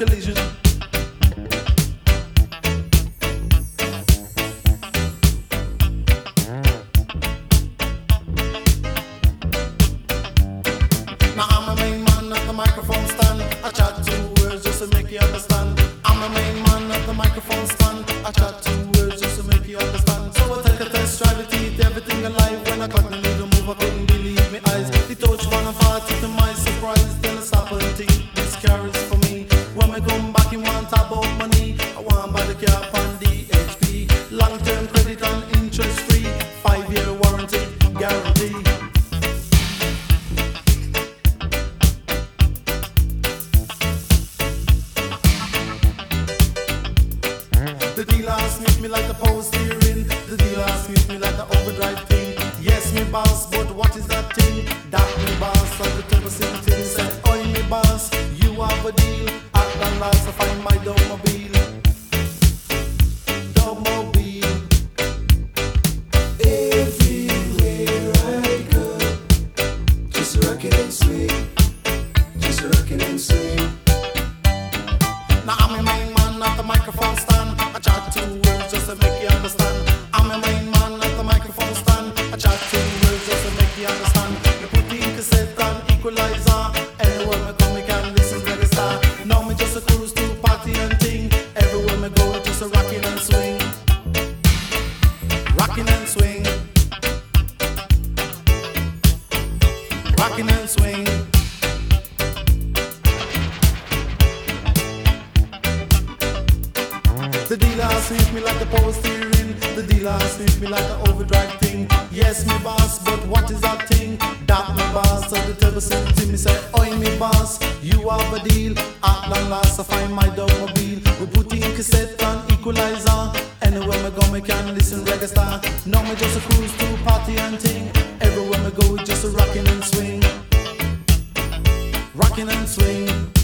collision. Now I'm a main man at the microphone stand. I chat two words just to make you understand. I'm a main man at the microphone stand. I chat two words just to make you understand. So I take a test, try to eat everything alive. When I cut the needle move, I couldn't believe my eyes. He touched 140 to my surprise. Then I stop and think this car is for me. When I come back, he want talk about money. I want buy the car on DHP. Long-term credit and interest free. 5-year warranty guarantee. The dealer sniff me like a power steering. The dealer sniff me like an overdrive thing. Yes, me boss, but what is that thing? That me boss, of the turbo thing. He said, oi me boss, you have a deal. At long last I find my Dubmobile. Dubmobile. Everywhere I go, just rockin' and swing, just rockin' and swing. Now I'm a main man at the microphone stand. I chat two words just to make you understand. I'm a main man at the microphone stand. I chat two words just to make you understand. You put the cassette and equalizer. Anywhere me go, me can listen to the star. Now me just a cruise to party and ting. Everywhere me go, just a rockin' and swing, rockin' and swing, rockin' and swing. The dealer sniff me like a power steering. The dealer sniff me like an overdrive thing. Yes, me boss, but what is that thing? That me boss, so the turbo to me say, oi me boss, you have a deal. At long last I find my Dubmobile. We put in cassette and equalizer. Anywhere me go, me can listen reggae star. Now me just a cruise to party and ting. Everywhere me go, just a rockin' and swing, rockin' and swing.